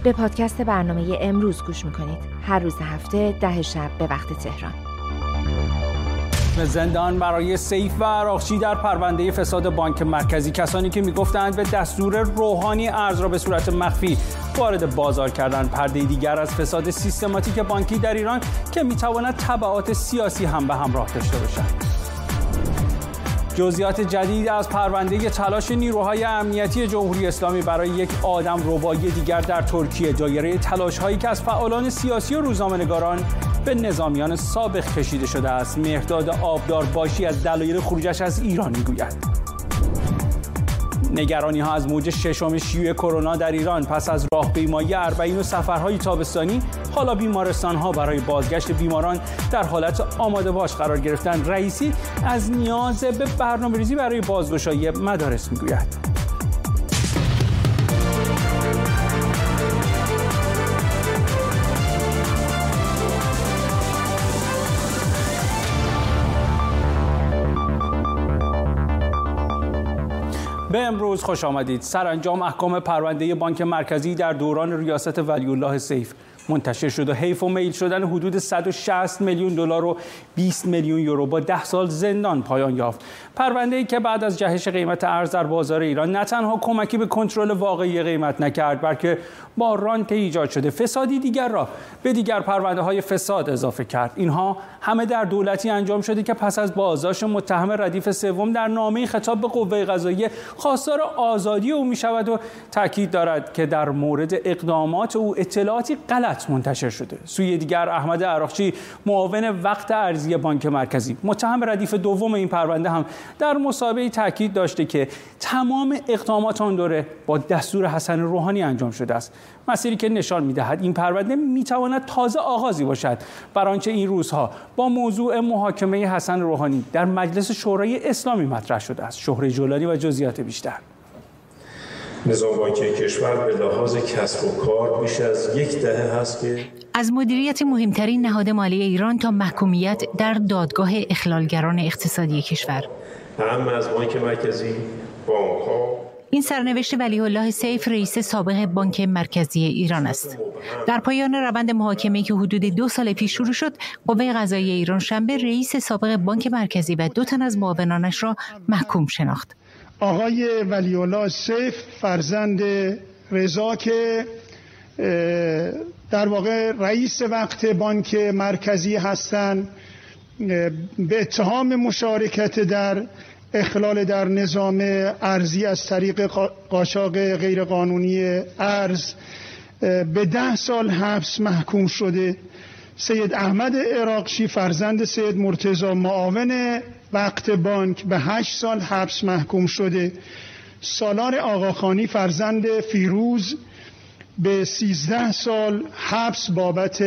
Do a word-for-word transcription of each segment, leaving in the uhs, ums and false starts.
به پادکست برنامه امروز گوش میکنید. هر روز هفته ده شب به وقت تهران. به زندان برای سیف و عراقچی در پرونده فساد بانک مرکزی. کسانی که میگفتند به دستور روحانی ارز را به صورت مخفی وارد بازار کردن. پرده دیگر از فساد سیستماتیک بانکی در ایران که میتواند تبعات سیاسی هم به همراه داشته باشد. جزئیات جدید از پرونده تلاش نیروهای امنیتی جمهوری اسلامی برای یک آدم ربایی دیگر در ترکیه. دایره تلاش‌هایی که از فعالان سیاسی و روزنامه‌نگاران به نظامیان سابق کشیده شده است. مهرداد آبدار باشی از دلایل خروجش از ایران میگوید. نگرانی ها از موج ششم شیوع کرونا در ایران. پس از راهپیمایی اربعین و سفرهای تابستانی، حالا بیمارستان ها برای بازگشت بیماران در حالت آماده باش قرار گرفتن. رئیسی از نیاز به برنامه‌ریزی برای بازگشایی مدارس میگوید. به امروز خوش آمدید. سرانجام احکام پرونده بانک مرکزی در دوران ریاست ولی‌الله سیف منتشر شد و حیف و میل شدن حدود صد و شصت میلیون دلار و بیست میلیون یورو با ده سال زندان پایان یافت. پرونده‌ای که بعد از جهش قیمت ارز در بازار ایران نه تنها کمکی به کنترل واقعی قیمت نکرد، بلکه با رانت ایجاد شده فسادی دیگر را به دیگر پرونده‌های فساد اضافه کرد. اینها همه در دولتی انجام شده که پس از بازداشت متهم ردیف سوم در نامه خطاب به قوه قضاییه خواستار آزادی او می‌شود و تاکید دارد که در مورد اقدامات او اطلاعاتی غلط منتشر شده. سوی دیگر احمد عراقچی، معاون وقت ارزی بانک مرکزی، متهم ردیف دوم این پرونده، هم در مصاحبه‌ای تاکید داشته که تمام اقدامات آن دوره با دستور حسن روحانی انجام شده است. مسیری که نشان می‌دهد این پرونده می‌تواند تازه آغازی باشد بر آنچه این روزها با موضوع محاکمه حسن روحانی در مجلس شورای اسلامی مطرح شده است. شهره جولانی و جزئیات بیشتر. نظام بانکی کشور به لحاظ کسب و کار بیش از یک دهه هست که از مدیریت مهمترین نهاد مالی ایران تا محکومیت در دادگاه اخلالگران اقتصادی کشور، اهم از بانک مرکزی، بانک‌ها. این سرنوشت ولی‌الله سیف، رئیس سابق بانک مرکزی ایران است. در پایان روند محاکمه‌ای که حدود دو سال پیش شروع شد، قوه قضاییه ایران شنبه رئیس سابق بانک مرکزی و دو تن از معاونانش را محکوم شناخت. آقای ولی‌الله سیف فرزند رضا که در واقع رئیس وقت بانک مرکزی هستند، به اتهام مشارکت در اخلال در نظام ارزی از طریق قاچاق غیرقانونی ارز به ده سال حبس محکوم شده. سید احمد عراقچی فرزند سید مرتضی معاون وقت بانک به هشت سال حبس محکوم شده. سالار آقاخانی فرزند فیروز به سیزده سال حبس بابت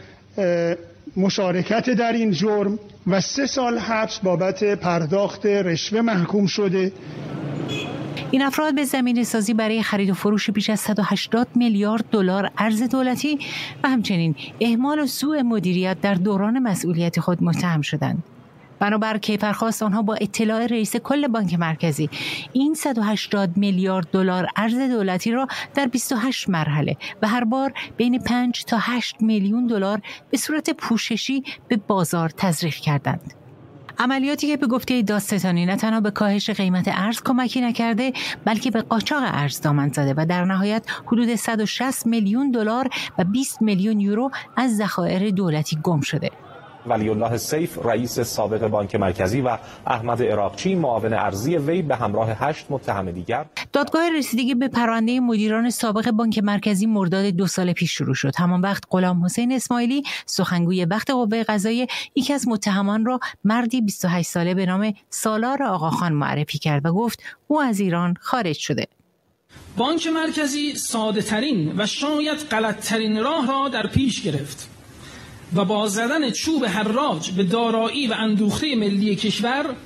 مشارکت در این جرم و سه سال حبس بابت پرداخت رشوه محکوم شده. این افراد به زمینه سازی برای خرید و فروش بیش از صد و هشتاد میلیارد دلار ارز دولتی و همچنین اهمال و سوء مدیریت در دوران مسئولیت خود متهم شدند. بنابر کیفرخواست آنها با اطلاع رئیس کل بانک مرکزی این صد و هشتاد میلیارد دلار ارز دولتی را در بیست و هشت مرحله و هر بار بین پنج تا هشت میلیون دلار به صورت پوششی به بازار تزریق کردند. عملیاتی که به گفته دادستانی نه تنها به کاهش قیمت ارز کمکی نکرده، بلکه به قاچاق ارز دامن زده و در نهایت حدود صد و شصت میلیون دلار و بیست میلیون یورو از ذخایر دولتی گم شده. ولی‌الله سیف، رئیس سابق بانک مرکزی، و احمد عراقچی، معاون ارزی وی، به همراه هشت متهم دیگر. دادگاه رسیدگی به پرونده مدیران سابق بانک مرکزی مرداد دو سال پیش شروع شد. همان وقت غلام حسین اسماعیلی، سخنگوی وقت قوه قضاییه، یکی از متهمان را مردی بیست و هشت ساله به نام سالار آقاخان معرفی کرد و گفت او از ایران خارج شده. بانک مرکزی ساده ترین و شاید غلط ترین راه را در پیش گرفت و با زدن چوب حراج به دارایی و اندوخته ملی کشور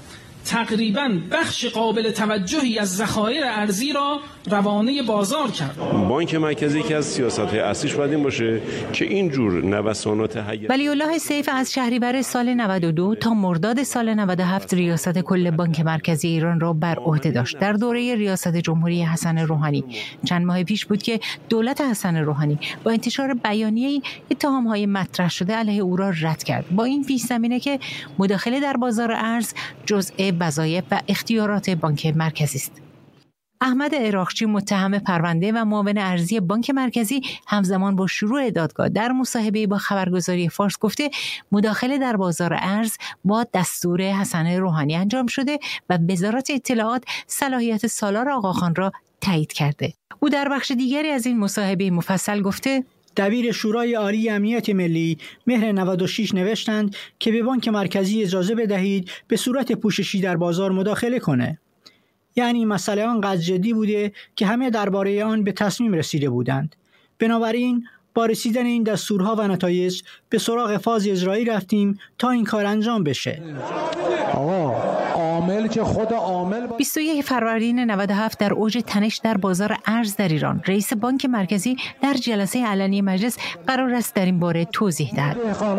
تقریباً بخش قابل توجهی از ذخایر ارزی را روانه بازار کرد. بانک مرکزی که از سیاست‌های اصلیش باید این باشه که اینجور نوسانات هیئت ولی‌الله سیف از شهریور سال نود و دو تا مرداد سال نود و هفت ریاست کل بانک مرکزی ایران را بر عهده داشت. در دوره ریاست جمهوری حسن روحانی چند ماه پیش بود که دولت حسن روحانی با انتشار بیانیه‌ای اتهام‌های مطرح شده علیه او را رد کرد. با این پیش زمینه که مداخله در بازار ارز جزء وظایف و اختیارات بانک مرکزی است. احمد عراقچی متهم پرونده و معاون ارزی بانک مرکزی همزمان با شروع دادگاه در مصاحبه با خبرگزاری فارس گفته مداخله در بازار ارز با دستور حسن روحانی انجام شده و وزارت اطلاعات صلاحیت سالار آقاخان را تایید کرده. او در بخش دیگری از این مصاحبه مفصل گفته دبیر شورای عالی امنیت ملی مهر نود و شش نوشتند که به بانک مرکزی اجازه بدهید به صورت پوششی در بازار مداخله کنه. یعنی مسئله آنقدر جدی بوده که همه درباره آن به تصمیم رسیده بودند. بنابراین با رسیدن این دستورها و نتایج به سراغ فاز اجرایی رفتیم تا این کار انجام بشه. آقا عامل که خود عامل بیست و یک فروردین نود و هفت در اوج تنش در بازار ارز در ایران رئیس بانک مرکزی در جلسه علنی مجلس قرار است در این باره توضیح دهد.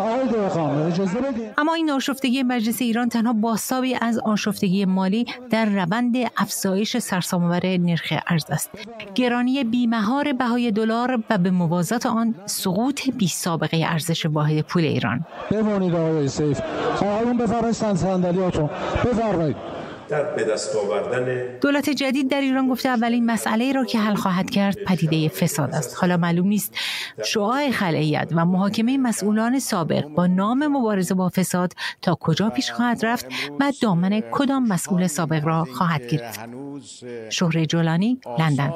اما این آشفتگی مجلس ایران تنها بازتابی از آشفتگی مالی در روند افزایش سرسام‌آور نرخ ارز است. گرانی بی‌مهار بهای دلار و به موازات آن سقوط بی‌سابقه ارزش واحد پول ایران. بمونید آقای سیف. آقایون بفرمایید صندلیاتون. بفرمایید. در به دست آوردن دولت جدید در ایران گفته اولین مسئله را که حل خواهد کرد پدیده فساد است. حالا معلوم نیست شعاع خلأیت و محاکمه مسئولان سابق با نام مبارزه با فساد تا کجا پیش خواهد رفت و دامن کدام مسئول سابق را خواهد گرفت. شهره جولانی، لندن.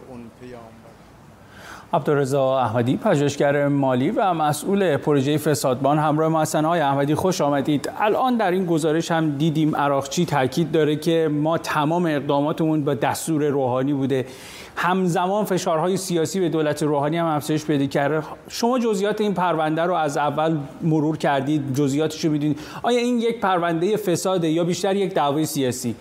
عبدالرضا احمدی، پژوهشگر مالی و مسئول پروژه فسادبان همراه ما هستند. آقای احمدی خوش آمدید. الان در این گزارش هم دیدیم عراقچی تاکید داره که ما تمام اقداماتمون با دستور روحانی بوده. همزمان فشارهای سیاسی به دولت روحانی هم افزایش پیدا کرده. شما جزئیات این پرونده رو از اول مرور کردید، جزئیاتش رو میدونید. آیا این یک پرونده فساده یا بیشتر یک دعوای سیاسی؟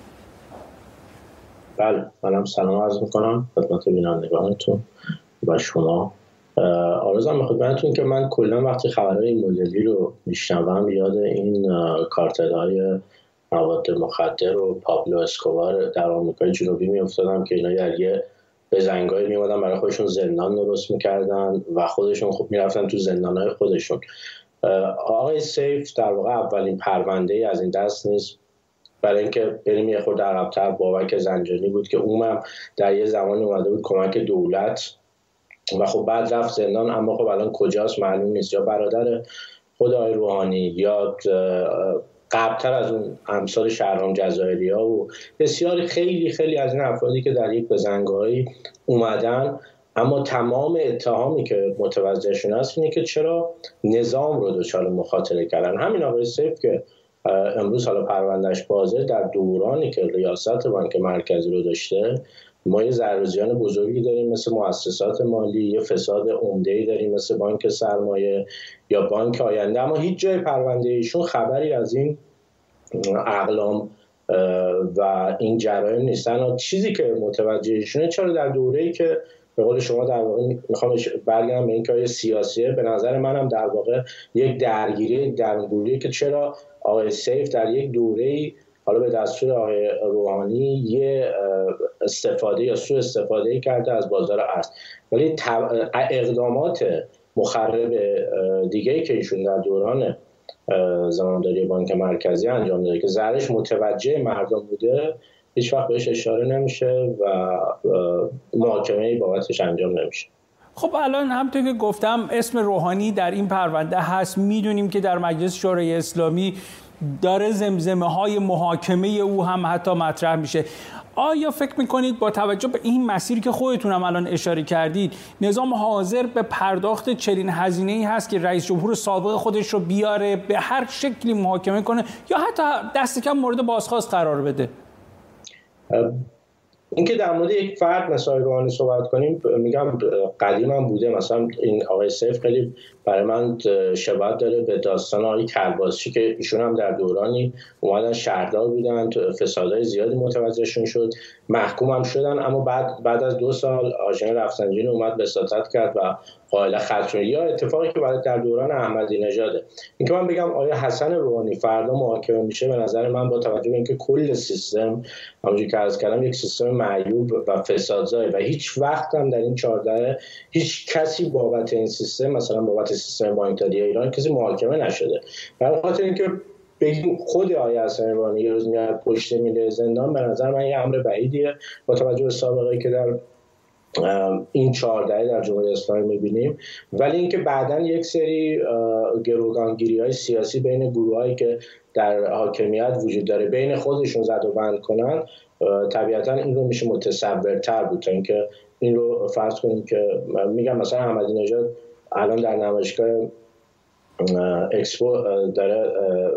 بله، منم سلام عرض میکنم خدمت بینندگانتون و شما. آرزوام به خدمتتون که من کلا وقتی خبرهای این مدلی رو میشنوم یاد این کارتل‌های مواد مخدر و پابلو اسکوبار در آمریکای جنوبی میافتادم که اینا در یه بزنگایی میومدن برای خودشون زندان درست میکردن و خودشون خوب میرفتن تو زندانهای خودشون. آقای سیف در واقع اولین پرونده از این دست نیست. برای اینکه بریم یه خورده عقب‌تر، بابک زنجانی بود که اونم در یه زمانی اومده بود کمک دولت و خب بعد رفت زندان، اما خب الان کجاست معلوم نیست، یا برادر خود آقای روحانی یا قبلتر از اون امثال شهرام جزایری‌ها و بسیاری خیلی خیلی از این افرادی که در یک بزنگاهی اومدن، اما تمام اتهامی که متوجهشون هست اینه که چرا نظام رو دچار مخاطره کردن. همین آقای سیف که امروز حالا پروندهش بازه، در دورانی که ریاست بانک مرکزی رو داشته ما یه ضررزیان بزرگی داریم مثل مؤسسات مالی، یه فساد عمده‌ای داریم مثل بانک سرمایه یا بانک آینده، اما هیچ جای پرونده ایشون خبری از این اقلام و این جرایم نیستن. چیزی که متوجه ایشونه چرا در دوره‌ای که به قول شما در واقع میخوام برگردم به این که سیاسیه، به نظر منم در واقع یک درگیری درونگوریه که چرا آقای سیف در یک دوره‌ای حالا به دستور آقای روحانی یه استفاده یا سوء استفاده کرده از بازار ارز، ولی اقدامات مخرب دیگه‌ای که ایشون در دوران زمانداری بانک مرکزی انجام داده که ضررش متوجه مردم بوده هیچ وقت بهش اشاره نمیشه و محاکمه‌ای بابتش انجام نمیشه. خب الان همونطور که گفتم اسم روحانی در این پرونده هست. میدونیم که در مجلس شورای اسلامی داره زمزمه های محاکمه او هم حتی مطرح میشه. آیا فکر میکنید با توجه به این مسیری که خودتون هم الان اشاره کردید نظام حاضر به پرداخت چنین هزینه‌ای هست که رئیس جمهور سابق خودش رو بیاره به هر شکلی محاکمه کنه یا حتی دست کم مورد بازخواست قرار بده؟ اینکه در مورد یک فرد مثل روحانی صحبت کنیم، میگم قدیم هم بوده. مثلا این آقای سیف خیلی برای من شباهت داره به داستان آقای کلباسی که ایشون هم در دورانی اومدن شهردار بودن، فسادهای زیادی متوجهشون شد، محکوم هم شدن، اما بعد بعد از دو سال آژان رفسنجانی اومد وساطت کرد و قائل ختم. یا اتفاقی که بعد در دوران احمدی نژاده. اینکه من بگم آیا حسن روحانی فردا محاکمه میشه، به نظر من با توجه به اینکه کل سیستم همونجوری که عرض کردم یک سیستم معیوب و فسادزای و هیچ وقت هم در این چهارده هیچ کسی بابت این سیستم، مثلا بابت سیستم بانکداری ایران کسی محاکمه نشده. برای خاطر اینکه بگیم خود آیه حسن روحانی یه روز میاد پشت میله زندان، به نظر من یه امر بعیدیه با توجه به سابقه‌ای که در این چهارده در جمهوری اسلامی میبینیم. ولی اینکه بعداً یک سری گروگانگیری‌های سیاسی بین گروهایی که در حاکمیت وجود داره بین خودشون زد و بند کنن، طبیعتاً این رو میشه متصورتر بود تا اینکه این رو فرض کنیم که میگم مثلا احمدی نژاد الان در نمایشگاه اکسپو داره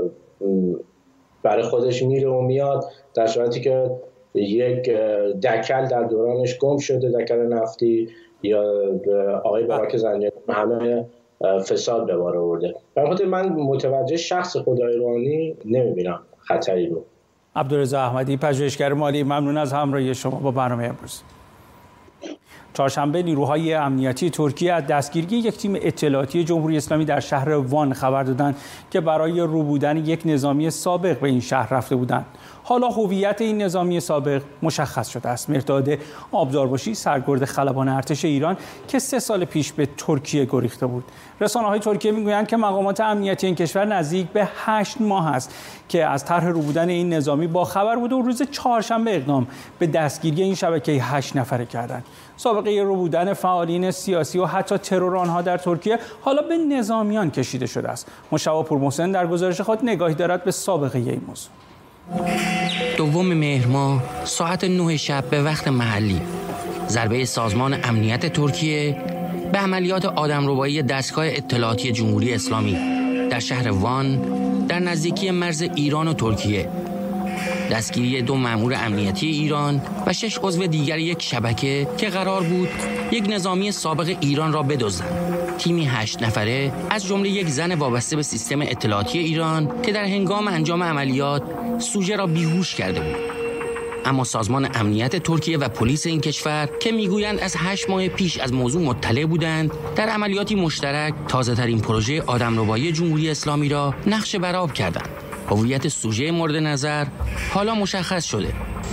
برای خودش میره و میاد، در صورتی که یک دکل در دورانش گم شده، دکل نفتی، یا آقای بابک زنجانی همه فساد به بار آورده. در خاطر من متوجه شخص خدای روحانی نمیبینم خطری رو. عبدالرضا احمدی، پژوهشگر مالی، ممنون از همراهی شما با برنامه امروز. چهارشنبه نیروهای امنیتی ترکیه از دستگیری یک تیم اطلاعاتی جمهوری اسلامی در شهر وان خبر دادند که برای روبودن یک نظامی سابق به این شهر رفته بودند. حالا هویت این نظامی سابق مشخص شده است. مهرداد آبدارباشی، سرگرد خلبان ارتش ایران که سه سال پیش به ترکیه گریخته بود. رسانه‌های ترکیه میگویند که مقامات امنیتی این کشور نزدیک به هشت ماه است که از طرح روبودن این نظامی با خبر بود و روز چهارشنبه اقدام به دستگیری این شبکه هشت نفره کردند. سابقه روبودن فعالین سیاسی و حتی ترور آنها در ترکیه حالا به نظامیان کشیده شده است. مشتاق پورمحسن در گزارش خود نگاهی دارد به سابقه این موضوع. دوم مهر ماه ساعت نه شب به وقت محلی، ضربه سازمان امنیت ترکیه به عملیات آدمربایی دستگاه اطلاعاتی جمهوری اسلامی در شهر وان در نزدیکی مرز ایران و ترکیه، دستگیری دو مأمور امنیتی ایران و شش عضو دیگر یک شبکه که قرار بود یک نظامی سابق ایران را بدزدند. تیمی هشت نفره از جمله یک زن وابسته به سیستم اطلاعاتی ایران که در هنگام انجام عملیات سوژه را بیهوش کرده بود. اما سازمان امنیت ترکیه و پلیس این کشور که میگویند از هشت ماه پیش از موضوع مطلع بودند، در عملیاتی مشترک تازه ترین پروژه آدمربایی جمهوری اسلامی را نقشه برآب کردند. هویت سوژه مورد نظر حالا مشخص شده.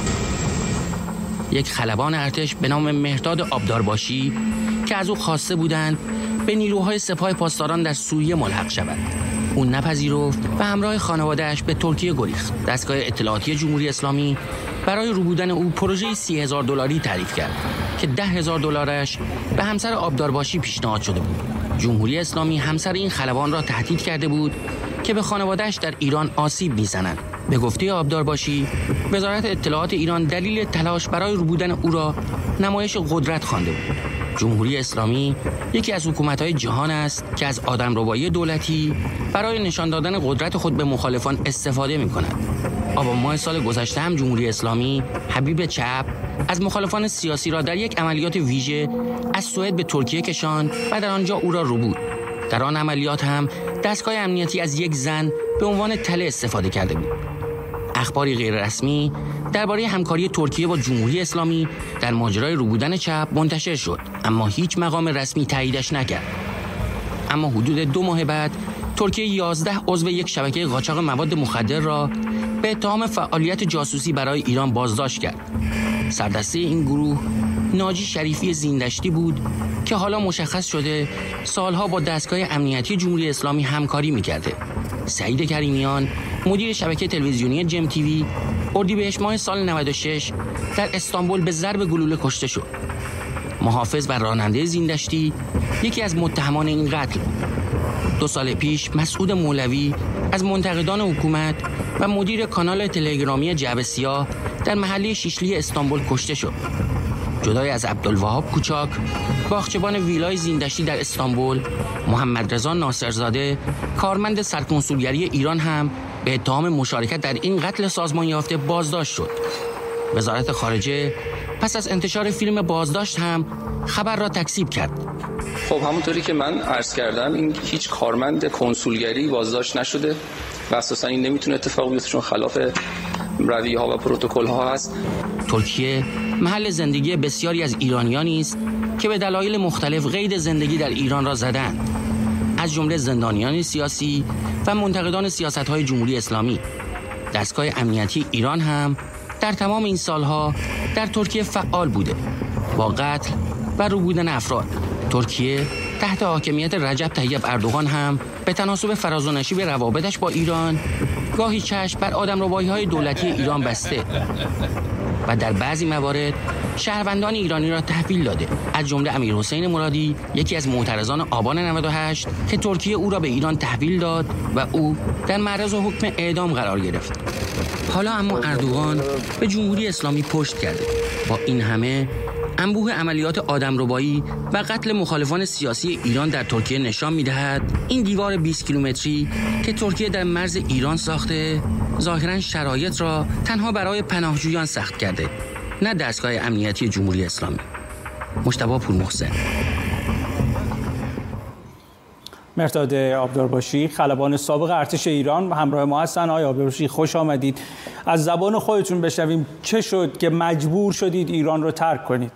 یک خلبان ارتش به نام مهرداد آبدارباشی که از او خواسته بودند به نیروهای سپاه پاسداران در سوریه ملحق شود. او نپذیرفت و همراه خانواده‌اش به ترکیه گریخت. دستگاه اطلاعاتی جمهوری اسلامی برای روبودن او پروژه سی هزار دلاری تعریف کرد که ده هزار دلارش به همسر آبدارباشی پیشنهاد شده بود. جمهوری اسلامی همسر این خلبان را تهدید کرده بود که به خانواده‌اش در ایران آسیب می‌زنند. به گفته آبدارباشی، وزارت اطلاعات ایران دلیل تلاش برای روبودن او را نمایش قدرت خوانده بود. جمهوری اسلامی یکی از حکومت‌های جهان است که از آدمربایی دولتی برای نشان دادن قدرت خود به مخالفان استفاده می‌کند. آبان ماه سال گذشته هم جمهوری اسلامی حبیب چپ از مخالفان سیاسی را در یک عملیات ویژه از سوئد به ترکیه کشاند و در آنجا او را روبود. در آن عملیات هم دستگاه امنیتی از یک زن به عنوان تله استفاده کرده بود. اخباری غیر رسمی درباره همکاری ترکیه با جمهوری اسلامی در ماجرای روبودن چپ منتشر شد، اما هیچ مقام رسمی تاییدش نکرد. اما حدود دو ماه بعد ترکیه یازده عضو یک شبکه قاچاق مواد مخدر را به اتهام فعالیت جاسوسی برای ایران بازداشت کرد. سردسته این گروه ناجی شریفی زیندشتی بود که حالا مشخص شده سالها با دستگاه امنیتی جمهوری اسلامی همکاری می‌کرده. سعید کریمیان، مدیر شبکه تلویزیونی جم تیوی، اردیبهشت ماه سال نود و شش در استانبول به ضرب گلوله کشته شد. محافظ و راننده زیندشتی یکی از متهمان این قتل بود. دو سال پیش مسعود مولوی از منتقدان حکومت و مدیر کانال تلگرامی جعبه سیاه در محله شیشلی استانبول کشته شد. جدای از عبدالوهاب کوچاک، باغچبان ویلای زیندشتی در استانبول، محمد رضا ناصرزاده، کارمند سرکنسولگری ایران هم به اتهام مشارکت در این قتل سازمان یافته بازداشت شد. وزارت خارجه پس از انتشار فیلم بازداشت هم خبر را تکذیب کرد. خب همونطوری که من عرض کردم این هیچ کارمند کنسولگری بازداشت نشده و اساسا این نمیتونه اتفاق بیفته چون خلاف رویه ها و پروتکل ها هست. ترکیه محل زندگی بسیاری از ایرانیانی است که به دلایل مختلف قید زندگی در ایران را زدند، از جمله زندانیان سیاسی و منتقدان سیاست‌های جمهوری اسلامی. دستگاه امنیتی ایران هم در تمام این سالها در ترکیه فعال بوده با قتل و روبودن افراد. ترکیه تحت حاکمیت رجب طیب اردوغان هم به تناسب فراز و نشیب روابطش با ایران گاهی چشم بر آدمربایی‌های دولتی ایران بسته و در بعضی موارد شهروندان ایرانی را تحویل داده، از جمله امیرحسین مرادی، یکی از معترضان آبان نود و هشت که ترکیه او را به ایران تحویل داد و او در معرض حکم اعدام قرار گرفت. حالا اما اردوغان به جمهوری اسلامی پشت کرده. با این همه انبوه عملیات آدمربایی و قتل مخالفان سیاسی ایران در ترکیه نشان می‌دهد این دیوار بیست کیلومتری که ترکیه در مرز ایران ساخته ظاهراً شرایط را تنها برای پناهجویان سخت کرده، نه دستگاه امنیتی جمهوری اسلامی. مجتبی پورمحسن. مهرداد آبدارباشی، خلبان سابق ارتش ایران و همراه ما هستن. آقای آبدارباشی خوش آمدید. از زبان خودتون بشنویم چه شد که مجبور شدید ایران رو ترک کنید؟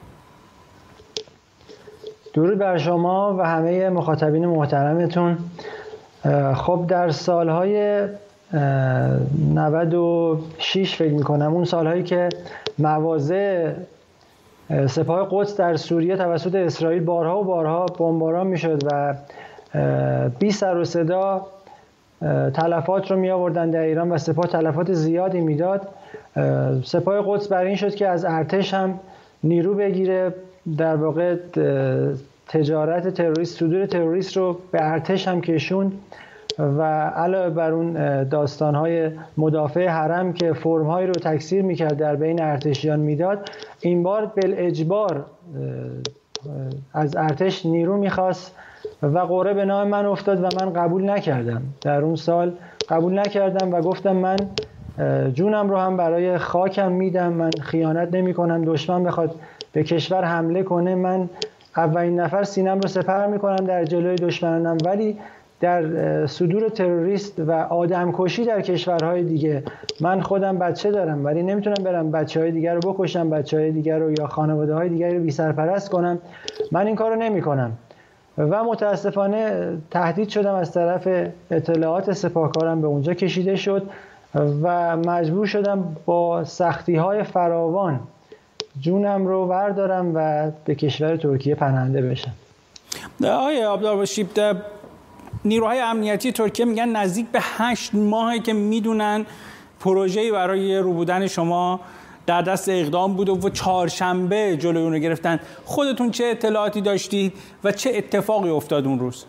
درود بر شما و همه مخاطبین محترمتون. خب در سالهای نود و شش فکر میکنم، اون سالهایی که مواضع سپاه قدس در سوریه توسط اسرائیل بارها و بارها بمباران میشد و بی سر و صدا تلفات رو می آوردن در ایران و سپاه تلفات زیادی میداد، سپاه قدس برای این شد که از ارتش هم نیرو بگیره، در واقع تجارت تروریست، صدور تروریست رو به ارتش هم کشون و علاوه بر اون داستان‌های مدافع حرم که فرم‌هایی رو تکثیر می‌کرد در بین ارتشیان میداد، این بار بالاجبار از ارتش نیرو می‌خواست و قرعه به نام من افتاد و من قبول نکردم. در اون سال قبول نکردم و گفتم من جونم رو هم برای خاکم میدم، من خیانت نمی‌کنم. دشمن بخواد به کشور حمله کنه من اولین نفر سینم رو سپر می‌کنم در جلوی دشمنانم، ولی در صدور تروریست و آدمکشی در کشورهای دیگه من خودم بچه دارم ولی نمیتونم برم بچه‌های دیگر رو بکشم، بچه‌های دیگر رو یا خانواده‌های دیگری رو بی سرپرست کنم. من این کارو نمی‌کنم و متاسفانه تهدید شدم از طرف اطلاعات سپاهکارم، به اونجا کشیده شد و مجبور شدم با سختی‌های فراوان جونم رو بردارم و به کشور ترکیه پناهنده بشم. آقای آبدارباشی، نیروهای امنیتی ترکیه میگن نزدیک به هشت ماهه که میدونن پروژه‌ای برای روبودن شما در دست اقدام بوده و چهارشنبه جلوی اون رو گرفتن. خودتون چه اطلاعاتی داشتید و چه اتفاقی افتاد اون روز؟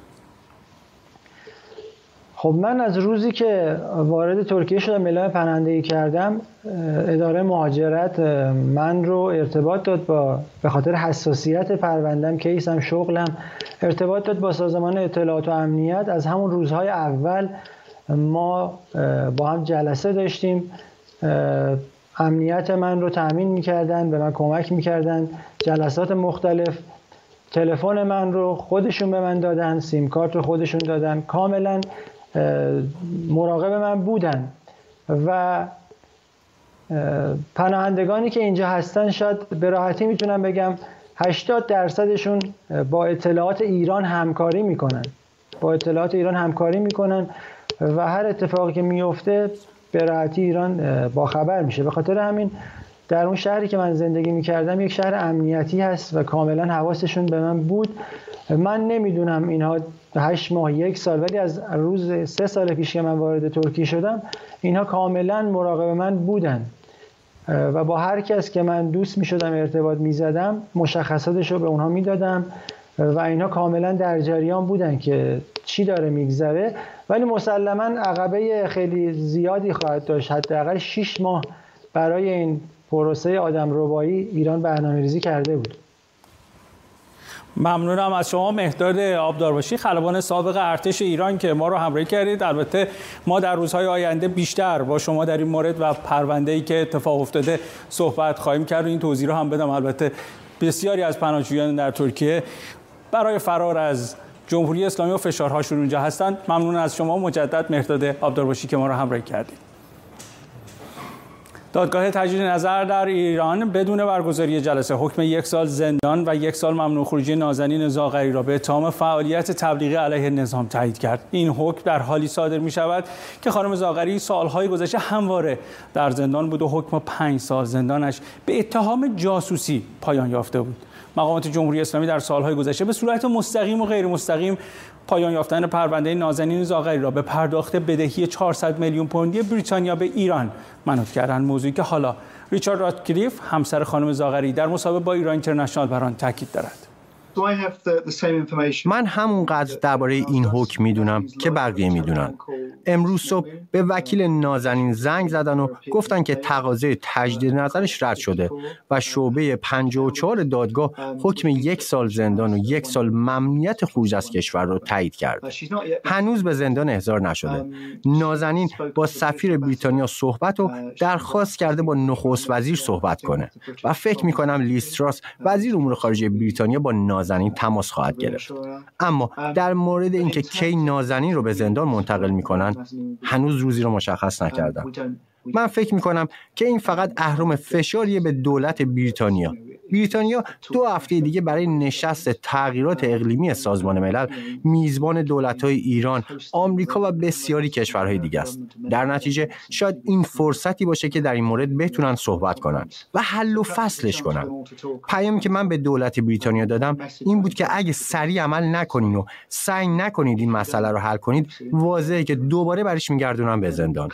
خب من از روزی که وارد ترکیه شدم، اعلام پناهندگی کردم، اداره مهاجرت من رو ارتباط داد با، به خاطر حساسیت پروندم، کیسم، شغلم، ارتباط داد با سازمان اطلاعات و امنیت. از همون روزهای اول ما با هم جلسه داشتیم، امنیت من رو تأمین میکردن، به من کمک میکردن، جلسات مختلف، تلفن من رو خودشون به من دادن، سیم کارت رو خودشون دادن، کاملا مراقب من بودن و پناهندگانی که اینجا هستن شاید به راحتی میتونم بگم هشتاد درصدشون با اطلاعات ایران همکاری میکنن با اطلاعات ایران همکاری میکنن و هر اتفاقی که میفته به راحتی ایران با خبر میشه. به خاطر همین در اون شهری که من زندگی میکردم یک شهر امنیتی هست و کاملا حواسشون به من بود. من نمیدونم اینها هشت ماه، یک سال، ولی از روز سه سال پیش که من وارد ترکیه شدم اینها کاملا مراقب من بودن و با هر کس که من دوست میشدم ارتباط میزدم مشخصاتش رو به اونها میدادم و اینها کاملا در جریان بودن که چی داره میگذره. ولی مسلما عقبه خیلی زیادی خواهد داشت، حداقل شش ماه برای این پروسه آدمربایی ایران برنامه‌ریزی کرده بود. ممنونم از شما مهداد آبدارباشی، خلبان سابق ارتش ایران که ما رو همراهی کردید. البته ما در روزهای آینده بیشتر با شما در این مورد و پرونده‌ای که اتفاق افتاده صحبت خواهیم کرد. این توضیح رو هم بدم، البته بسیاری از پناهجویان در ترکیه برای فرار از جمهوری اسلامی و فشارهاشون اونجا هستند. ممنون از شما مجدد مهداد آبدارباشی که ما رو همراهی کردید. دادگاه تجدید نظر در ایران بدون برگزاری جلسه حکم یک سال زندان و یک سال ممنوع خروجی نازنین زاغری را به اتهام فعالیت تبلیغی علیه نظام تایید کرد. این حکم در حالی صادر می شود که خانم زاغری سالهای گذشته همواره در زندان بود و حکم پنج سال زندانش به اتهام جاسوسی پایان یافته بود. مقامات جمهوری اسلامی در سالهای گذشته به صورت مستقیم و غیر مستقیم پایان یافتن پرونده نازنین زاغری را به پرداخت بدهی چهارصد میلیون پوندی بریتانیا به ایران منوط کردند، موضوعی که حالا ریچارد راتکلیف همسر خانم زاغری در مصاحبه با ایران اینترنشنال بر آن تاکید دارد. من همونقدر درباره این حکم میدونم که بقیه میدونن. امروز صبح به وکیل نازنین زنگ زدن و گفتن که تقاضای تجدید نظرش رد شده و شعبه پنجاه و چهار دادگاه حکم یک سال زندان و یک سال ممنوعیت خروج از کشور رو تایید کرد. هنوز به زندان احضار نشده. نازنین با سفیر بریتانیا صحبت و درخواست کرده با نخست وزیر صحبت کنه و فکر میکنم لیز تراس وزیر امور خارجه بریتانیا با نازنین تماس خواهد گرفت. اما در مورد اینکه کی نازنین رو به زندان منتقل میکنن هنوز روزی رو مشخص نکردن. من فکر میکنم که این فقط اهرم فشاریه به دولت بریتانیا. بریتانیا دو هفته دیگه برای نشست تغییرات اقلیمی سازمان ملل میزبان دولت‌های ایران، آمریکا و بسیاری کشورهای دیگه است. در نتیجه شاید این فرصتی باشه که در این مورد بتونن صحبت کنن و حل و فصلش کنن. پیامی که من به دولت بریتانیا دادم این بود که اگه سریع عمل نکنین و سعی نکنید این مسئله رو حل کنید، واضحه که دوباره برش میگردونن به زندان.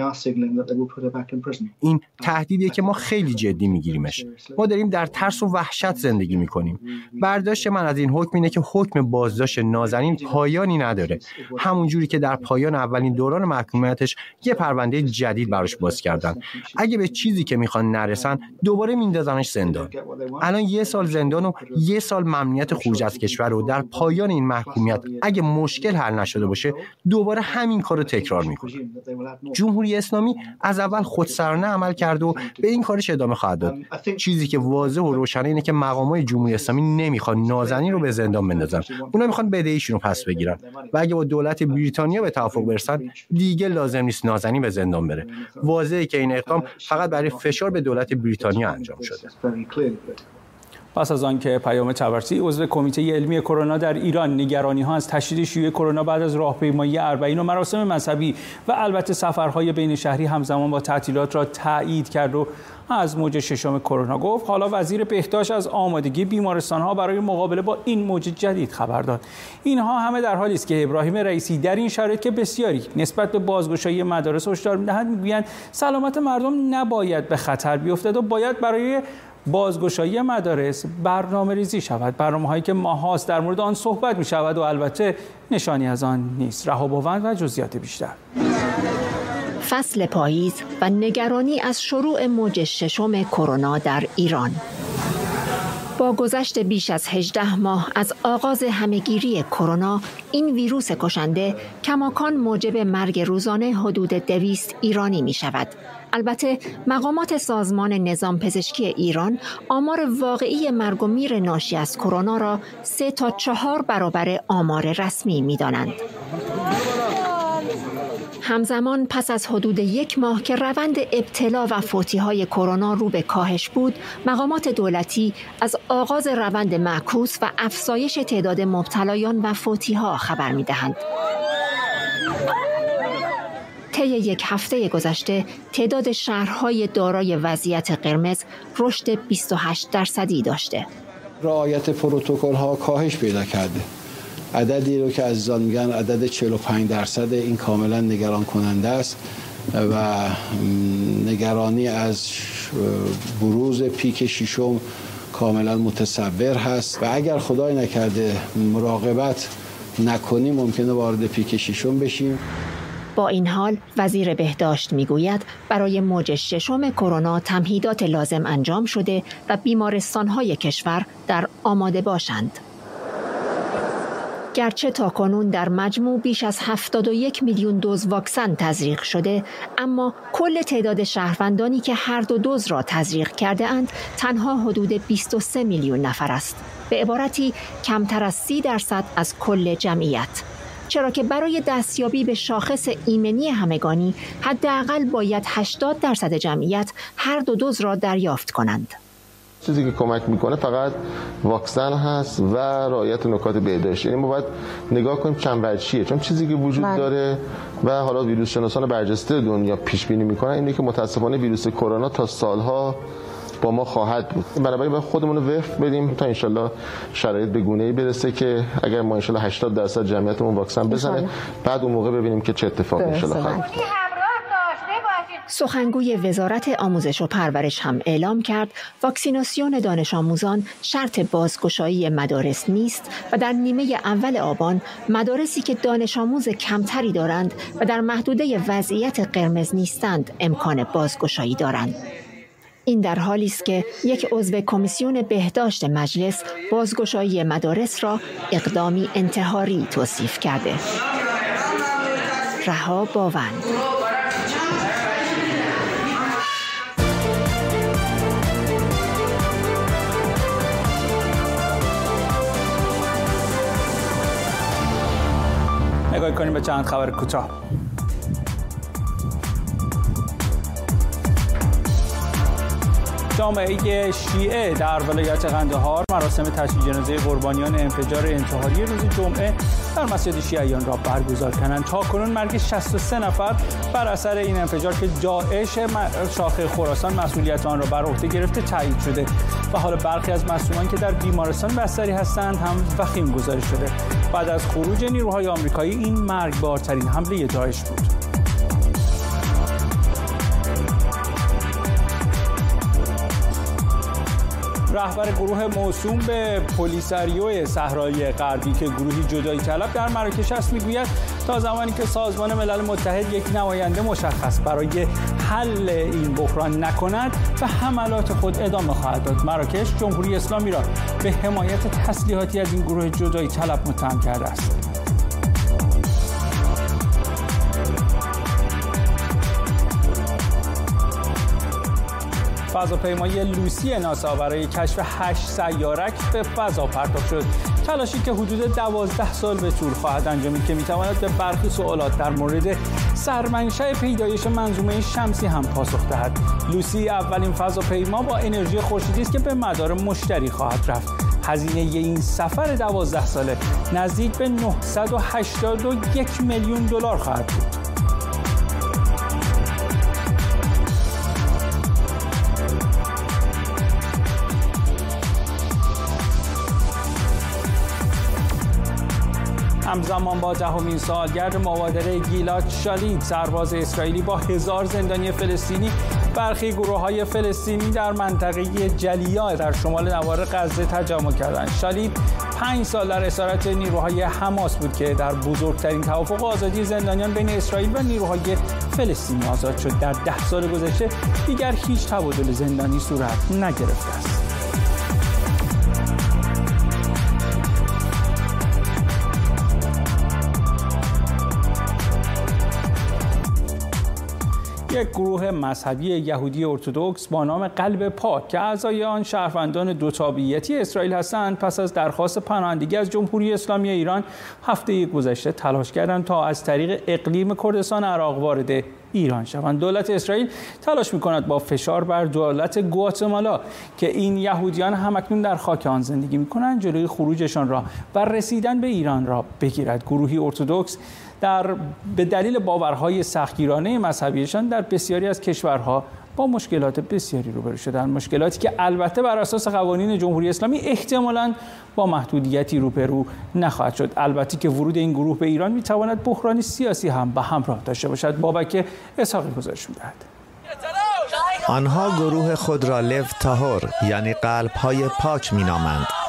این تهدیدیه که ما خیلی جدی میگیریمش. ما داریم در ترس و وحشت زندگی میکنیم. برداشت من از این حکم اینه که حکم بازداشت نازنین پایانی نداره. همون جوری که در پایان اولین دوران محکومیتش یه پرونده جدید براش باز کردن. اگه به چیزی که میخوان نرسن دوباره میندازنش زندان. الان یه سال زندان و یه سال ممنوعیت خروج از کشور و در پایان این محکومیت اگه مشکل حل نشده باشه دوباره همین کارو تکرار میکنه. جمهوری اسلامی از اول خودسرانه عمل کرد و به این کارش ادامه خواهد داد. چیزی که واضح و روشنه اینه که مقامات جمهوری اسلامی نمیخوان نازنین رو به زندان بندازن. اونا میخوان بدهیشون رو پس بگیرن و اگه با دولت بریتانیا به توافق برسن دیگه لازم نیست نازنین به زندان بره. واضحه که این اقدام فقط برای فشار به دولت بریتانیا انجام شده. پس از آن که پیام چبرسی عضو کمیته علمی کرونا در ایران نگرانی‌ها از تشدید شیوع کرونا بعد از راهپیمایی اربعین و مراسم مذهبی و البته سفرهای بین شهری همزمان با تعطیلات را تایید کرد و از موج ششم کرونا گفت، حالا وزیر بهداشت از آمادگی بیمارستان‌ها برای مقابله با این موج جدید خبر داد. اینها همه در حالی است که ابراهیم رئیسی در این شرایط که بسیاری نسبت به بازگشایی مدارس هشدار می‌دهند، می‌گویند سلامت مردم نباید به خطر بیفتد و باید برای بازگشایی مدارس برنامه ریزی شود. برنامه هایی که ماهاست در مورد آن صحبت می شود و البته نشانی از آن نیست. رهاباوند و جزئیات بیشتر. فصل پاییز و نگرانی از شروع موج ششم کرونا در ایران. با گذشت بیش از هجده ماه از آغاز همهگیری کرونا، این ویروس کشنده کماکان موجب مرگ روزانه حدود دویست ایرانی می شود. البته مقامات سازمان نظام پزشکی ایران آمار واقعی مرگ و میر ناشی از کرونا را سه تا چهار برابر آمار رسمی می دانند. همزمان پس از حدود یک ماه که روند ابتلا و فوتی‌های کرونا رو به کاهش بود، مقامات دولتی از آغاز روند معکوس و افزایش تعداد مبتلایان و فوتی‌ها خبر می‌دهند. طی یک هفته گذشته تعداد شهرهای دارای وضعیت قرمز رشد بیست و هشت درصدی داشته. رعایت پروتکل‌ها کاهش پیدا کرده. عددی رو که عزیزان میگن عدد چهل و پنج درصد، این کاملا نگران کننده است و نگرانی از بروز پیک ششم کاملا متصور هست و اگر خدای نکرده مراقبت نکنیم ممکنه وارد پیک ششم بشیم. با این حال وزیر بهداشت میگوید برای موج ششم کرونا تمهیدات لازم انجام شده و بیمارستان‌های کشور در آماده باشند. گرچه تاکنون در مجموع بیش از هفتاد و یک میلیون دوز واکسن تزریق شده، اما کل تعداد شهروندانی که هر دو دوز را تزریق کرده اند تنها حدود بیست و سه میلیون نفر است. به عبارتی کمتر از سی درصد از کل جمعیت. چرا که برای دستیابی به شاخص ایمنی همگانی حداقل باید هشتاد درصد جمعیت هر دو دوز را دریافت کنند. چیزی که کمک میکنه فقط واکسن هست و رعایت نکات بهداشتی. یعنی ما باید نگاه کنیم چند وجهیه، چون چیزی که وجود من. داره و حالا ویروس شناسان برجسته دنیا پیش بینی میکنن اینه که متاسفانه ویروس کرونا تا سالها با ما خواهد بود. بنابراین باید خودمون رو وفق بدیم تا انشالله شرایط به گونه‌ای برسه که اگر ما انشالله هشتاد درصد جمعیتمون واکسن بزنه، بعد اون موقع ببینیم که چه اتفاقی انشالله خواهد افتاد. سخنگوی وزارت آموزش و پرورش هم اعلام کرد واکسیناسیون دانش آموزان شرط بازگشایی مدارس نیست و در نیمه اول آبان مدارسی که دانش آموز کمتری دارند و در محدوده وضعیت قرمز نیستند امکان بازگشایی دارند. این در حالی است که یک عضو کمیسیون بهداشت مجلس بازگشایی مدارس را اقدامی انتحاری توصیف کرده. رها باوند. نگاه کنیم به چند خبر کوتاه. جامعه شیعه در ولایت قندهار مراسم تشییع جنازه قربانیان انفجار انتحاری روز جمعه در مسجد شیعیان را برگزار کردند. تاکنون مرگ شصت و سه نفر بر اثر این انفجار که داعش شاخه خراسان مسئولیت آن را بر عهده گرفته تایید شده و حالا برخی از مصدومان که در بیمارستان بستری هستند هم وخیم گزارش شده. بعد از خروج نیروهای آمریکایی این مرگبارترین حمله داعش بود. رهبر گروه موسوم به پلیساریو صحرای غربی که گروهی جدایی طلب در مراکش است میگوید تا زمانی که سازمان ملل متحد یک نماینده مشخص برای حل این بحران نکند و حملات خود ادامه خواهد داد. مراکش جمهوری اسلامی را به حمایت تسلیحاتی از این گروه جدایی طلب متهم کرده است. فضاپیمای لوسی ناسا برای کشف هشت سیارک به فضا پرتاب شد. تلاشی که حدود دوازده سال به طول خواهد انجامید که میتواند به برخی سوالات در مورد سرمنشأ پیدایش منظومه شمسی هم پاسخ دهد. لوسی اولین فضاپیما با انرژی خورشیدی است که به مدار مشتری خواهد رفت. هزینه این سفر دوازده ساله نزدیک به نهصد و هشتاد و یک میلیون دلار خواهد بود. همزمان با دهمین سالگرد مبادره گیلاد شالید، سرباز اسرائیلی با هزار زندانی فلسطینی برخی گروه‌های فلسطینی در منطقه جلیا در شمال نوار غزه تجمع کردند. شالید پنج سال در اسارت نیروهای حماس بود که در بزرگترین توافق آزادی زندانیان بین اسرائیل و نیروهای فلسطینی آزاد شد. در ده سال گذشته دیگر هیچ تبادل زندانی صورت نگرفته است. یک گروه مذهبی یهودی ارتدوکس با نام قلب پاک که اعضای آن شهروندان دو تابعیتی اسرائیل هستند پس از درخواست پناهندگی از جمهوری اسلامی ایران هفته گذشته تلاش کردند تا از طریق اقلیم کردستان عراق وارد ایران شوند. دولت اسرائیل تلاش می‌کند با فشار بر دولت گواتمالا که این یهودیان همکنون در خاک آن زندگی می‌کنند جلوی خروجشان را و رسیدن به ایران را بگیرد. گروهی ارتدوکس در به دلیل باورهای سختگیرانه مذهبیشان در بسیاری از کشورها با مشکلات بسیاری روبرو شدند، مشکلاتی که البته بر اساس قوانین جمهوری اسلامی احتمالاً با محدودیتی روبرو نخواهد شد. البته که ورود این گروه به ایران میتواند بحرانی سیاسی هم به همراه داشته باشد. بابک اسحاقی گزارش می‌دهد. آنها گروه خود را لو تاهور یعنی قلب‌های پاک می‌نامند.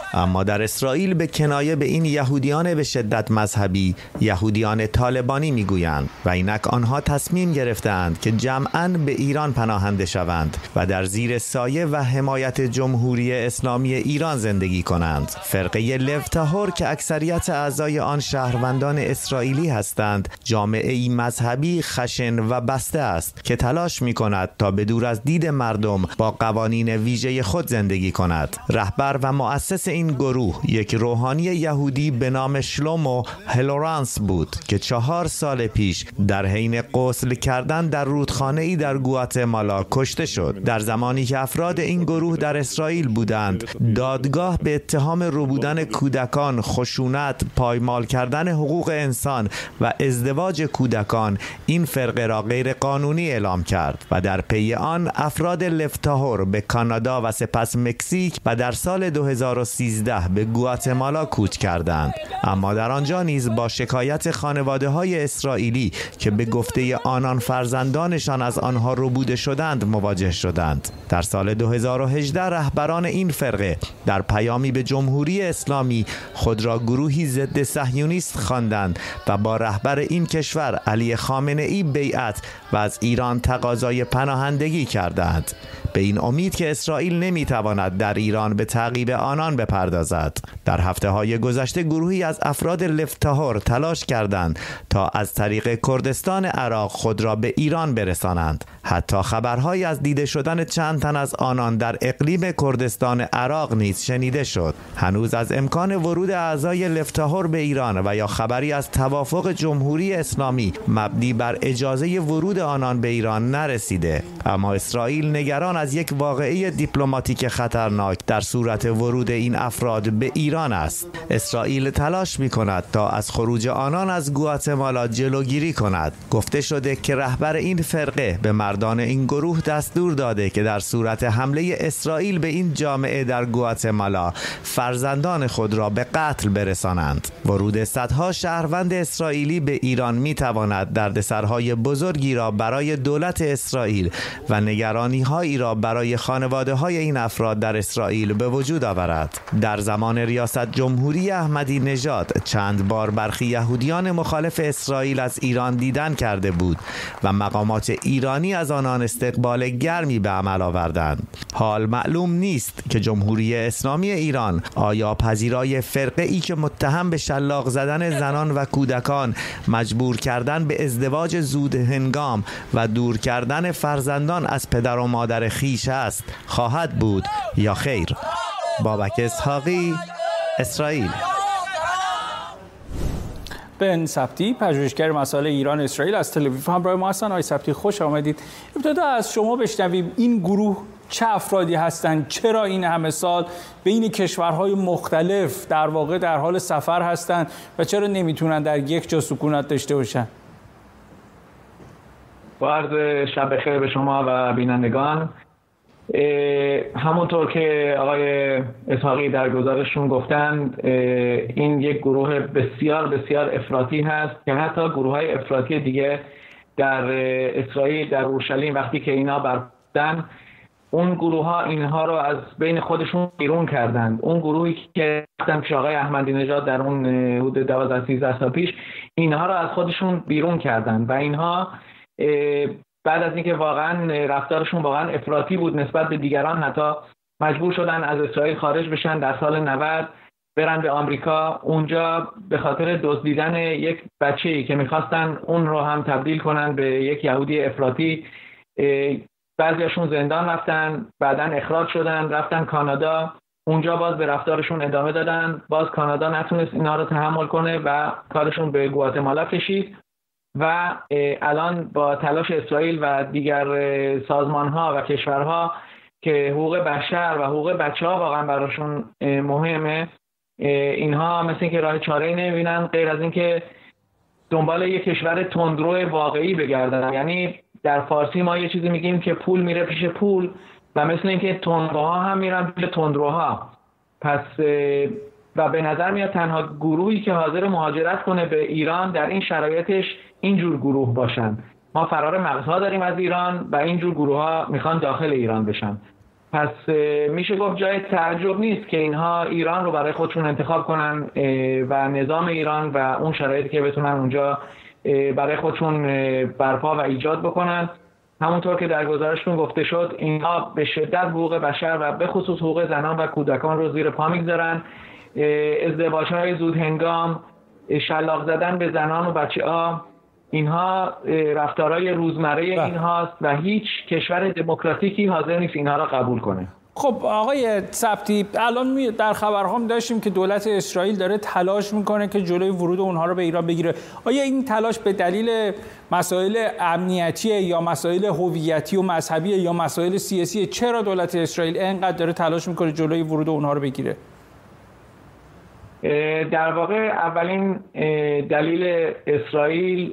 اما در اسرائیل به کنایه به این یهودیان به شدت مذهبی یهودیان طالبانی میگویند و اینک آنها تصمیم گرفتند که جمعاً به ایران پناهنده شوند و در زیر سایه و حمایت جمهوری اسلامی ایران زندگی کنند. فرقه لو طاهور که اکثریت اعضای آن شهروندان اسرائیلی هستند، جامعه‌ای مذهبی خشن و بسته است که تلاش می‌کند تا به دور از دید مردم با قوانین ویژه خود زندگی کند. رهبر و مؤسس این گروه یک روحانی یهودی به نام شلومو هلورانس بود که چهار سال پیش در حین غسل کردن در رودخانه‌ای در گواتمالا کشته شد. در زمانی که افراد این گروه در اسرائیل بودند، دادگاه به اتهام ربودن کودکان، خشونت، پایمال کردن حقوق انسان و ازدواج کودکان این فرقه را غیر قانونی اعلام کرد و در پی آن افراد لو طاهور به کانادا و سپس مکزیک و در سال دو هزار و سیزده به گواتمالا کوچ کردند. اما در آنجا نیز با شکایت خانواده‌های اسرائیلی که به گفته آنان فرزندانشان از آنها ربوده شدند مواجه شدند. در سال دو هزار و هجده رهبران این فرقه در پیامی به جمهوری اسلامی خود را گروهی ضد صهیونیست خواندند و با رهبر این کشور علی خامنه‌ای بیعت و از ایران تقاضای پناهندگی کردند، به این امید که اسرائیل نمیتواند در ایران به تعقیب آنان بپردازد. در هفته‌های گذشته گروهی از افراد لو طاهور تلاش کردند تا از طریق کردستان عراق خود را به ایران برسانند. حتی خبرهایی از دیده شدن چند تن از آنان در اقلیم کردستان عراق نیز شنیده شد. هنوز از امکان ورود اعضای لو طاهور به ایران و یا خبری از توافق جمهوری اسلامی مبنی بر اجازه ورود آنان به ایران نرسیده. اما اسرائیل نگران از یک واقعه دیپلماتیک خطرناک در صورت ورود این افراد به ایران است. اسرائیل تلاش می‌کند تا از خروج آنان از گواتمالا جلوگیری کند. گفته شده که رهبر این فرقه به مردان این گروه دستور داده که در صورت حمله اسرائیل به این جامعه در گواتمالا فرزندان خود را به قتل برسانند. ورود صدها شهروند اسرائیلی به ایران می‌تواند دردسرهای بزرگی را برای دولت اسرائیل و نگرانی‌هایی را برای خانواده‌های این افراد در اسرائیل به وجود آورد. در زمان ریاست جمهوری احمدی نژاد چند بار برخی یهودیان مخالف اسرائیل از ایران دیدن کرده بود و مقامات ایرانی از آنان استقبال گرمی به عمل آوردند. حال معلوم نیست که جمهوری اسلامی ایران آیا پذیرای فرقه ای که متهم به شلاق زدن زنان و کودکان، مجبور کردن به ازدواج زود هنگام و دور کردن فرزندان از پدر و مادر خیش است خواهد بود یا خیر. بابک اسحاقی، اسرائیل. بن سبتی، پژوهشگر مسائل ایران اسرائیل از تل آویو همراه ما هستند. آقای سبتی خوش آمدید. ابتدا از شما بشنویم این گروه چه افرادی هستند؟ چرا این همه سال بین کشورهای مختلف در واقع در حال سفر هستند و چرا نمیتونن در یک جا سکونت داشته باشن؟ با عرض شب بخیر به شما و بینندگان. همونطور که آقای اسحاقی در گزارششون گفتند، این یک گروه بسیار بسیار افراطی هست که حتی گروه‌های افراطی دیگه در اسرائیل، در اورشلیم وقتی که اینا برخوردن، اون گروه ها اینها رو از بین خودشون بیرون کردند. اون گروهی که گفتم که آقای احمدی نژاد در اون حدود دوازده سیزده سال پیش اینها رو از خودشون بیرون کردند و اینها بعد از اینکه واقعا رفتارشون واقعا افراطی بود نسبت به دیگران، حتی مجبور شدن از اسرائیل خارج بشن. در سال نود برن به آمریکا، اونجا به خاطر دزدیدن یک بچه‌ای که می‌خواستن اون رو هم تبدیل کنن به یک یهودی افراطی، بعضیاشون زندان رفتن، بعداً اخراج شدن، رفتن کانادا، اونجا باز به رفتارشون ادامه دادن. باز کانادا نتونست اینا رو تحمل کنه و کارشون به گواتمالا کشید و الان با تلاش اسرائیل و دیگر سازمان‌ها و کشورها که حقوق بشر و حقوق بچه‌ها واقعا براشون مهمه، اینها مثل اینکه راه چاره‌ای نمی‌بینن غیر از اینکه دنبال یک کشور تندرو واقعی بگردن. یعنی در فارسی ما یه چیزی میگیم که پول میره پیش پول و مثل اینکه تندروها هم میرن پیش تندروها. پس و به نظر میاد تنها گروهی که حاضر مهاجرت کنه به ایران در این شرایطش اینجور گروه باشن. ما فرار مغزها داریم از ایران و اینجور گروه ها میخوان داخل ایران بشن. پس میشه گفت جای تعجب نیست که اینها ایران رو برای خودشون انتخاب کنن و نظام ایران و اون شرایطی که بتونن اونجا برای خودشون برپا و ایجاد بکنن. همونطور که در گزارشتون گفته شد اینها به شدت حقوق بشر و به خصوص حقوق زنان و کودکان رو زیر پا میگذارن. ازدواج‌های زود هنگام، شلاق زدن به زنان و بچه‌ها، اینها رفتارهای روزمره اینهاست و هیچ کشور دموکراتیکی حاضر نیست اینها را قبول کنه. خب آقای ثبتی، الان در خبرها داشتیم که دولت اسرائیل داره تلاش میکنه که جلوی ورود اونها رو به ایران بگیره. آیا این تلاش به دلیل مسائل امنیتی یا مسائل هویتی و مذهبی یا مسائل سیاسی؟ چرا دولت اسرائیل اینقدر داره تلاش میکنه جلوی ورود اونها رو بگیره؟ در واقع اولین دلیل اسرائیل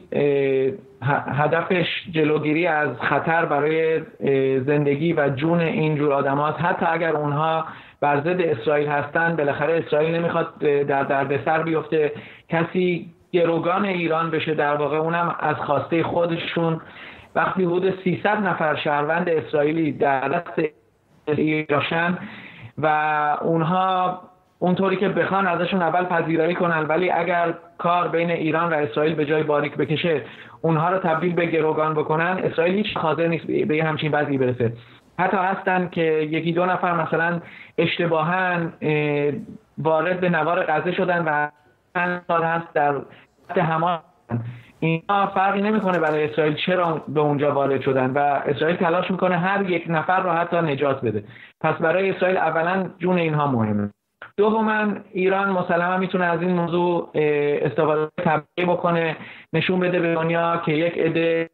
هدفش جلوگیری از خطر برای زندگی و جون اینجور آدم هاست. حتی اگر اونها بر ضد اسرائیل هستن، بالاخره اسرائیل نمیخواد در دردسر بیفته کسی گروگان ایران بشه، در واقع اونم از خواسته خودشون. وقتی حدود سیصد نفر شهروند اسرائیلی در دست ایران و اونها اونطوری که بخوان ازشون اول پذیرایی کنن، ولی اگر کار بین ایران و اسرائیل به جای باریک بکشه اونها رو تبدیل به گروگان بکنن، اسرائیل هیچ حاضر نیست به یه همچین وضعی برسه. حتی هستن که یکی دو نفر مثلا اشتباهاً وارد به نوار غزه شدن و چند سال هست در حماس. اینا فرقی نمیکنه برای اسرائیل چرا به اونجا وارد شدن و اسرائیل تلاش میکنه هر یک نفر رو حتی نجات بده. پس برای اسرائیل اولا جون اینها مهمه. دوما ایران مسلما میتونه از این موضوع استفاده طبیعی بکنه، نشون بده به دنیا که یک عده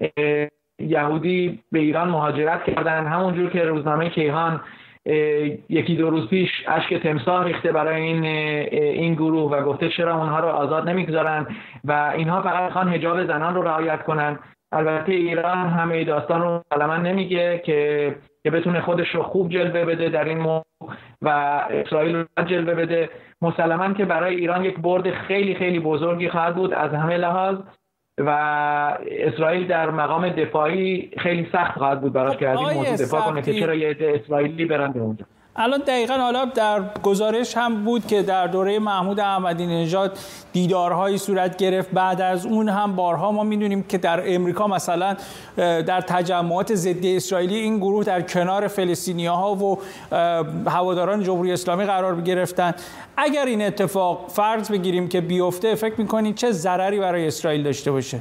یهودی به ایران مهاجرت کردن، همونجور که روزنامه کیهان یکی دو روز پیش اشک تمساح ریخته برای این این گروه و گفته چرا اونها رو آزاد نمیگذارن و اینها فقط میخوان حجاب زنان رو رعایت کنن. البته ایران همه داستان رو مسلما نمیگه که که بتونه خودش رو خوب جلوه بده در این موضوع و اسرائیل رو جلوه بده. مسلما که برای ایران یک برد خیلی خیلی بزرگی خواهد بود از همه لحاظ و اسرائیل در مقام دفاعی خیلی سخت خواهد بود براش که از این موضوع دفاع کنه که چرا یه عده اسرائیلی برن به اونجا. الان دقیقاً حالا در گزارش هم بود که در دوره محمود احمدی نژاد دیدارهایی صورت گرفت. بعد از اون هم بارها ما میدونیم که در امریکا مثلا در تجمعات ضد اسرائیلی این گروه در کنار فلسطینی‌ها و هواداران جمهوری اسلامی قرار گرفتن. اگر این اتفاق فرض بگیریم که بیفته، فکر می‌کنید چه ضرری برای اسرائیل داشته باشه؟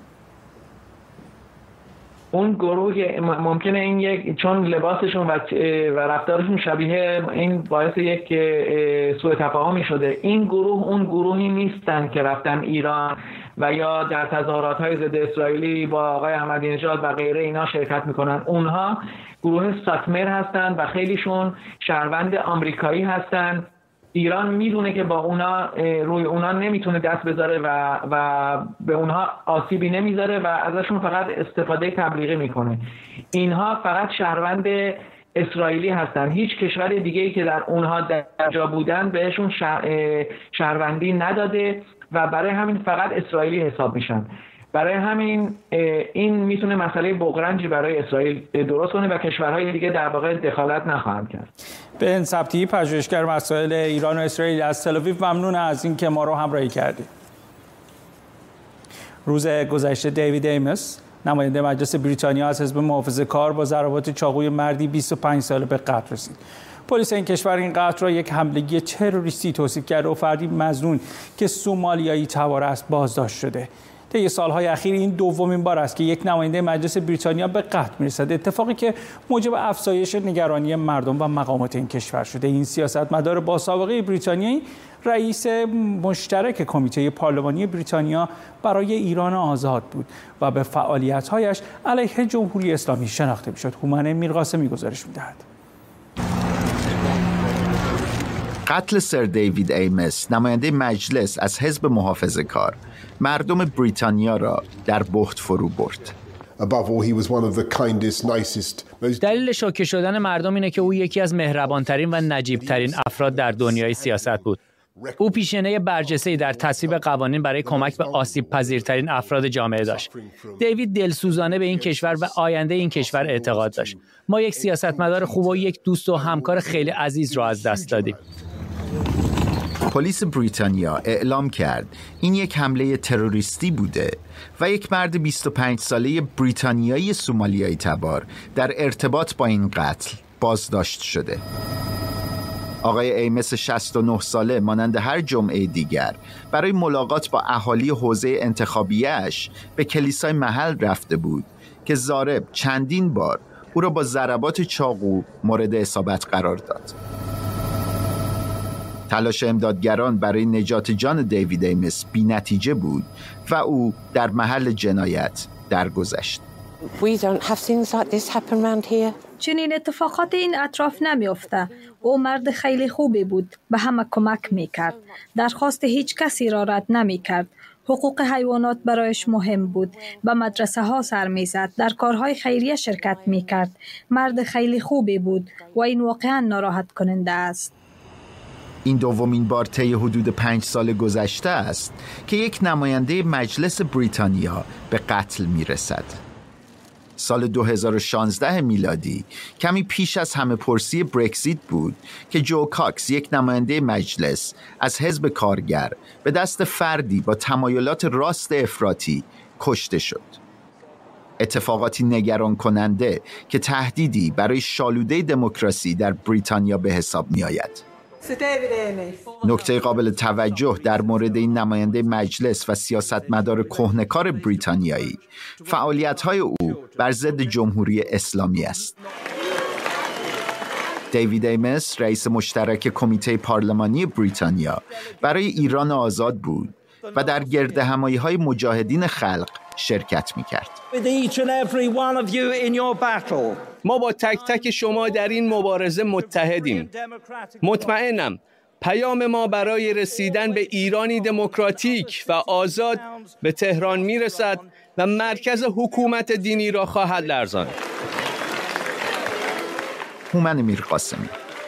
اون گروه ممکنه این یک چون لباسشون و و رفتارشون شبیه این باعث یک سوء تفاهمی شده. این گروه اون گروهی نیستن که رفتن ایران و یا در تظاهرات‌های ضد اسرائیلی با آقای احمدی نژاد و غیره اینا شرکت میکنن. اونها گروه ساتمر هستن و خیلیشون شهروند آمریکایی هستن. ایران میدونه که با اونا روی اونا نمیتونه دست بذاره و و به اونها آسیبی نمیذاره و ازشون فقط استفاده تبلیغی میکنه. اینها فقط شهروند اسرائیلی هستن. هیچ کشور دیگه‌ای که در اونها در جا بودن بهشون شهروندی نداده و برای همین فقط اسرائیلی حساب میشن. برای همین این میتونه مسئله بغرنجی برای اسرائیل درست کنه و کشورهای دیگه در واقع دخالت نخواهند کرد. بن ثبتی، پژوهشگر مسائل ایران و اسرائیل از تل آویو، ممنون از این که ما رو همراهی کردید. روز گذشته دیوید ایمس، نماینده مجلس بریتانیا از حزب محافظه‌کار، با ضربات چاقوی مردی بیست و پنج ساله به قتل رسید. پلیس این کشور این قتل را یک حمله تروریستی توصیف کرده و فردی مظنون که سومالیایی تبار است بازداشت شده. طی سالهای اخیر این دومین بار است که یک نماینده مجلس بریتانیا به قتل می‌رسد، اتفاقی که موجب افزایش نگرانی مردم و مقامات این کشور شده. این سیاستمدار با سابقه بریتانیایی رئیس مشترک کمیته پارلمانی بریتانیا برای ایران آزاد بود و به فعالیت‌هایش علیه جمهوری اسلامی شناخته می‌شد. هومن میرقاسمی گزارش می‌دهد. قتل سر دیوید ایمس، نماینده مجلس از حزب محافظه‌کار، مردم بریتانیا را در بحت فرو برد. دلیل شوکه شدن مردم اینه که او یکی از مهربانترین و نجیبترین افراد در دنیای سیاست بود. او پیشینه برجسته‌ای در تصویب قوانین برای کمک به آسیب پذیرترین افراد جامعه داشت. دیوید دلسوزانه به این کشور و آینده این کشور اعتقاد داشت. ما یک سیاستمدار خوب و یک دوست و همکار خیلی عزیز را از دست دادیم. پلیس بریتانیا اعلام کرد این یک حمله تروریستی بوده و یک مرد بیست و پنج ساله بریتانیایی سومالیایی تبار در ارتباط با این قتل بازداشت شده. آقای ایمس شصت و نه ساله مانند هر جمعه دیگر برای ملاقات با اهالی حوزه انتخابیه‌اش به کلیسای محل رفته بود که ضارب چندین بار او را با ضربات چاقو مورد اصابت قرار داد. تلاش امدادگران برای نجات جان دیوید ایمس بی نتیجه بود و او در محل جنایت درگذشت. چنین اتفاقات این اطراف نمی‌افته. او مرد خیلی خوبی بود، به همه کمک می‌کرد. درخواست هیچ کسی را رد نمی‌کرد. حقوق حیوانات برایش مهم بود. به مدرسه ها سر می‌زد، در کارهای خیریه شرکت می‌کرد. مرد خیلی خوبی بود و این واقعاً ناراحت کننده است. این دومین بار طی حدود پنج سال گذشته است که یک نماینده مجلس بریتانیا به قتل می‌رسد. سال دو هزار و شانزده میلادی کمی پیش از همه پرسی برکزیت بود که جو کاکس یک نماینده مجلس از حزب کارگر به دست فردی با تمایلات راست افراطی کشته شد. اتفاقاتی نگران کننده که تهدیدی برای شالوده دموکراسی در بریتانیا به حساب می آید. نکته قابل توجه در مورد این نماینده مجلس و سیاستمدار کهنه‌کار بریتانیایی فعالیت‌های او بر ضد جمهوری اسلامی است. دیوید ایمس رئیس مشترک کمیته پارلمانی بریتانیا برای ایران آزاد بود و در گردهمایی‌های مجاهدین خلق شرکت می‌کرد. ما با تک تک شما در این مبارزه متحدیم. مطمئنم پیام ما برای رسیدن به ایرانی دموکراتیک و آزاد به تهران میرسد و مرکز حکومت دینی را خواهد لرزاند. هومن میرقاسمی.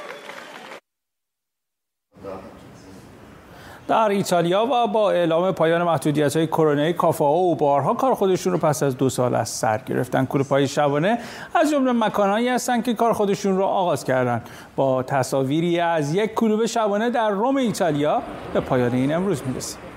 در ایتالیا و با اعلام پایان محدودیت‌های کرونایی کافه‌ها و بارها کار خودشون رو پس از دو سال از سر گرفتن. کلوپ‌های شبانه از جمله مکانهایی هستند که کار خودشون رو آغاز کردن. با تصاویری از یک کلوب شبانه در روم ایتالیا به پایان این امروز میرسیم.